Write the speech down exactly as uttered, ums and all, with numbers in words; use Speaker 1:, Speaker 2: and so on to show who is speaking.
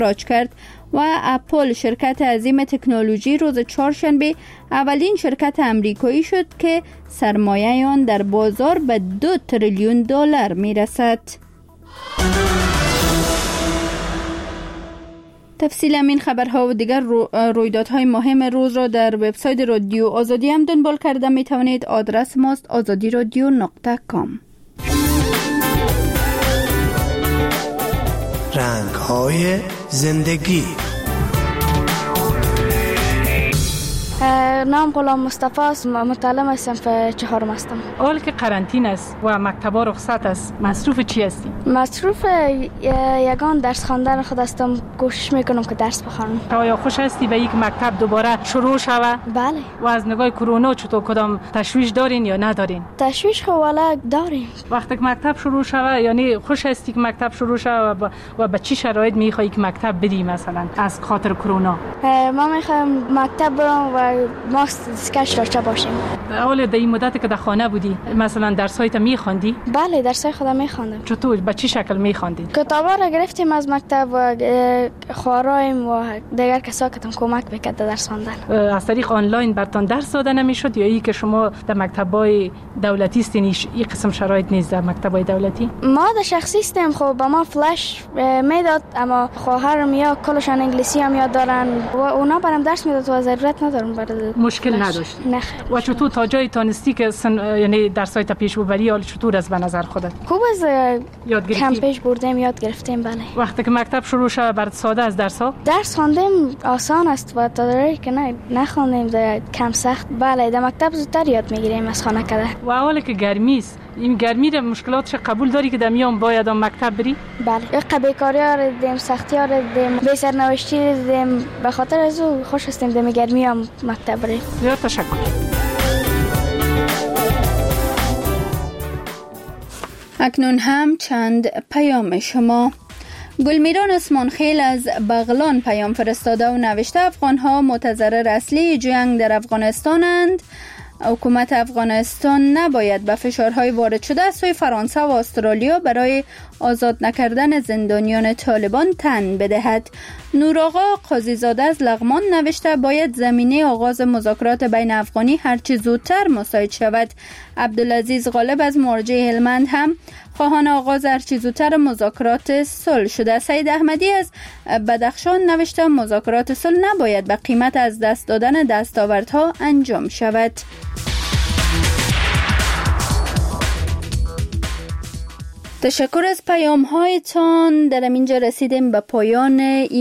Speaker 1: اخراج کرد و اپل شرکت عظیم تکنولوژی روز چهارشنبه اولین شرکت امریکایی شد که سرمایه آن در بازار به دو تریلیون دلار می رسد. تفصیل این خبرها و دیگر رو رویدادهای مهم روز را در وبسایت رادیو آزادی هم دنبال کرده می توانید. آدرس ماست آزادی رادیو نقطه کام.
Speaker 2: رنگ‌های زندگی.
Speaker 3: نام غلام مصطفی است، متعلم صنف چهارم هستم.
Speaker 4: حال که قرنطینه است و مکتبا رخصت است، مصروف چی هستی؟
Speaker 3: مصروف یگان درس خواندن خود هستم، کوشش میکنم که درس بخونم.
Speaker 4: آیا خوش هستی به یک مکتب دوباره شروع شود؟
Speaker 3: بله.
Speaker 4: و از نگاه کرونا چطور کدام تشویش دارین یا ندارین؟
Speaker 3: تشویش خو والا داریم.
Speaker 4: وقتی که مکتب شروع شود یعنی خوش هستی که مکتب شروع شود و, و به چی شرایط میخوای که مکتب بدی مثلا از خاطر کرونا؟
Speaker 3: ما میخوایم مکتب برم و ماسک اسکش داشته باشیم.
Speaker 4: اول در این مدت که در خانه بودی مثلا درسایت میخوندی؟
Speaker 3: بله درسای خودم میخوندم.
Speaker 4: چطور به چه شکل میخوندی؟
Speaker 3: کتابا را گرفتیم از مکتب و خوارایم و دیگر کسا که تم کمک میکرد درس خواندن.
Speaker 4: از طریق آنلاین براتون درس داده نمیشد یا ای که شما در مکتبای دولتی استین این قسم شرایط نیست در مکتبای دولتی؟
Speaker 3: ما در شخصی استیم، خب با ما فلش میداد اما خواهرم یا کلشان انگلیسی هم یاد دارن و اونا برام درس میداد و ضرورت ندارم برای
Speaker 4: مشکل نداشت.
Speaker 3: نه.
Speaker 4: و چطور تا جای تانستی که سن... یعنی درسایت پیش ببری حال چطور از به نظر خودت؟
Speaker 3: خوب از
Speaker 4: یاد گرفتیم.
Speaker 3: کم پیش بردیم یاد گرفتیم. بله.
Speaker 4: وقتی که مکتب شروع شد برات ساده از درس‌ها؟
Speaker 3: درس خواندیم آسان است و تا دری که نه نخوندیم کم سخت. بله در مکتب زودتر یاد میگیریم از خانه کده.
Speaker 4: و حالا که گرمی است این گرمی را مشکلاتش قبول داری که در میام باید آن مکتب بری؟
Speaker 3: بله. قبیل کاری ها رو دیدیم، سختی ها رو دیدیم، بی سرنوشتی رو دیدیم، به خاطر از او خوش هستیم در گرمی هم مکتب بریم.
Speaker 4: یا تشکر.
Speaker 1: اکنون هم چند پیام شما. گلمیران اسمانخیل از بغلان پیام فرستاده و نوشته افغانها متضرر اصلی جنگ در افغانستانند. حکومت افغانستان نباید به فشارهای وارد شده از سوی فرانسه و استرالیا برای آزاد نکردن زندانیان طالبان تن بدهد. نورآقا قاضیزاده از لغمان نوشته باید زمینه آغاز مذاکرات بین افغانی هرچی زودتر مساعد شود. عبدالعزیز غالب از مرجع هلمند هم خواهان آغاز هرچی زودتر مذاکرات صلح شده. سید احمدی از بدخشان نوشته مذاکرات صلح نباید به قیمت از دست دادن دستاوردها انجام شود. تشکر از پیام هایتان. در اینجا رسیدیم به پایان